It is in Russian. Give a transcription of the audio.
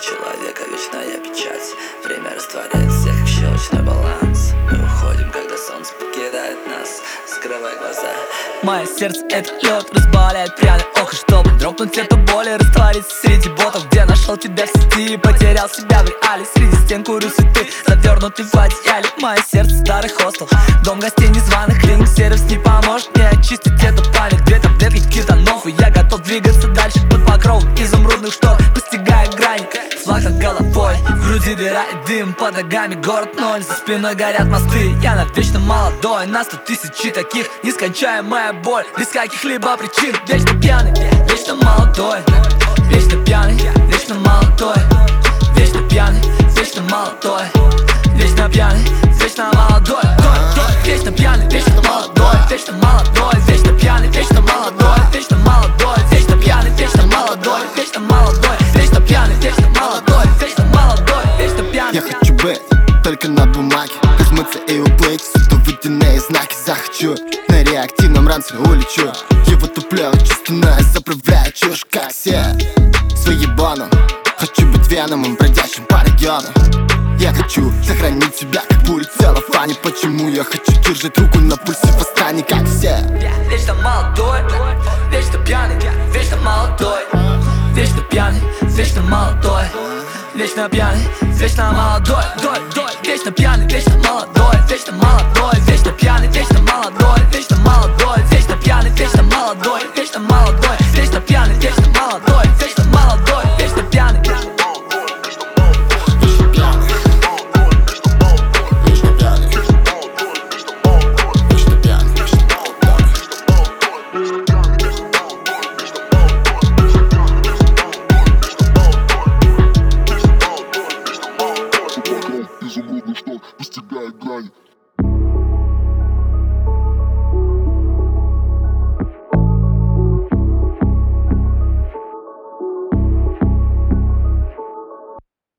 человека вечная печать. Время растворяет всех, как щелочной баланс. Мы уходим, когда солнце покидает нас. Закрывай глаза. Мое сердце это лед, разбавляет пряный ох. И чтобы дропнуть эту боль и раствориться среди ботов, где нашел тебя в сети и потерял себя в реале. Среди стен курю цветы, завернутый в одеяле. Мое сердце старый хостел, дом гостей незваных. Клиник сервис не поможет мне очистить эту память. Две таблетки кетанов, и я готов двигаться дальше под покровом изумрудных штор, постигая грани. Флаг над головой, в груди дыра и дым, под ногами город ноль, за спиной горят мосты. Я навечно молодой, на 100 тысяч таких, нескончаемая боль, без каких-либо причин. Вечно пьяный, вечно молодой, вечно пьяный, вечно молодой, вечно пьяный, вечно молодой, вечно пьяный, вечно молодой, вечно пьяный, вечно молодой, вечно молодой, вечно пьяный, вечно молодой, вечно молодой, вечно пьяный, вечно молодой, вечно молодой, вечно пьяный, вечно молодой, вечно молодой, вечно пьяный. Я хочу быть только на бумаге, размыться и уплыть, суто водяные знаки. Захочу, на реактивном ранце улечу, его туплю, чувственно заправляю чушь, как все свои бону. Хочу быть веномом, бродящим по региону. Я хочу сохранить себя, как пуль в целлофане. Почему я хочу держать руку на пульсе восстания, как все? Вечно молодой, вечно пьяный, вечно молодой, вечно пьяный, вечно молодой, вечно пьяный, вечно молодой, вечно пьяный, вечно молодой, вечно молодой, вечно пьяный, вечно молодой, вечно молодой.